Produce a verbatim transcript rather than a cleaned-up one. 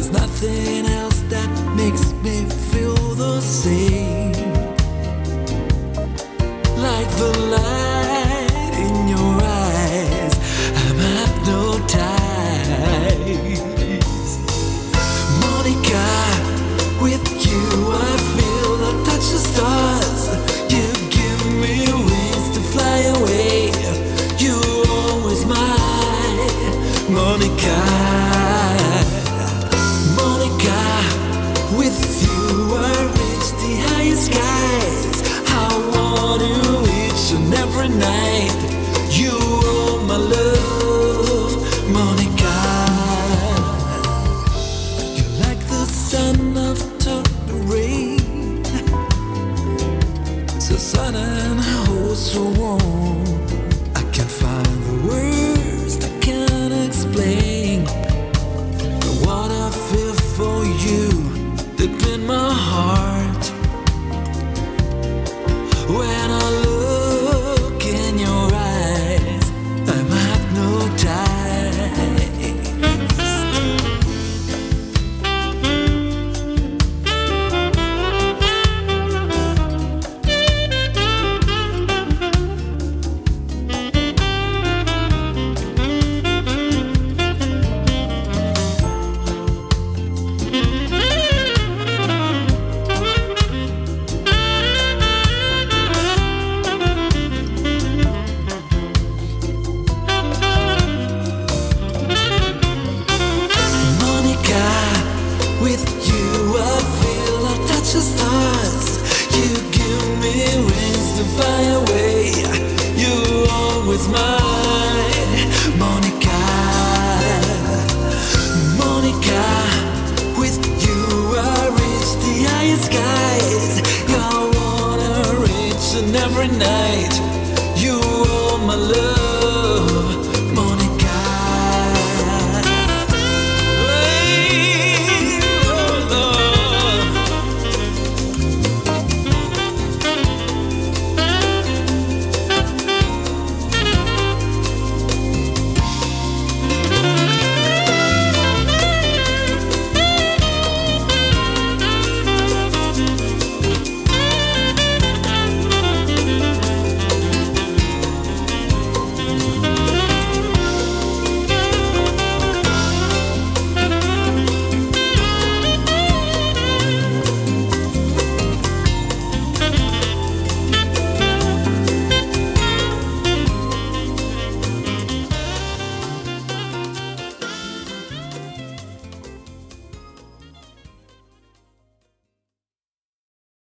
There's nothing else that makes me feel the same. Like the light in your eyes, I'm hypnotized. Monica, with you I feel the touch of stars. You give me wings to fly away. You're always mine, Monica. Monica, with you I reach the highest skies. I want you each and every night. You are my love, Monica. You're like the sun after the rain, so sudden, oh so warm. I can't find the words that can explain what I feel for you deep in my heart. When I look in your eyes, I'm hypnotized. With you I feel a touch of stars. You give me wings to fly away. You're always mine, Monica. Monica, with you I reach the highest skies. I wanna reach and every night.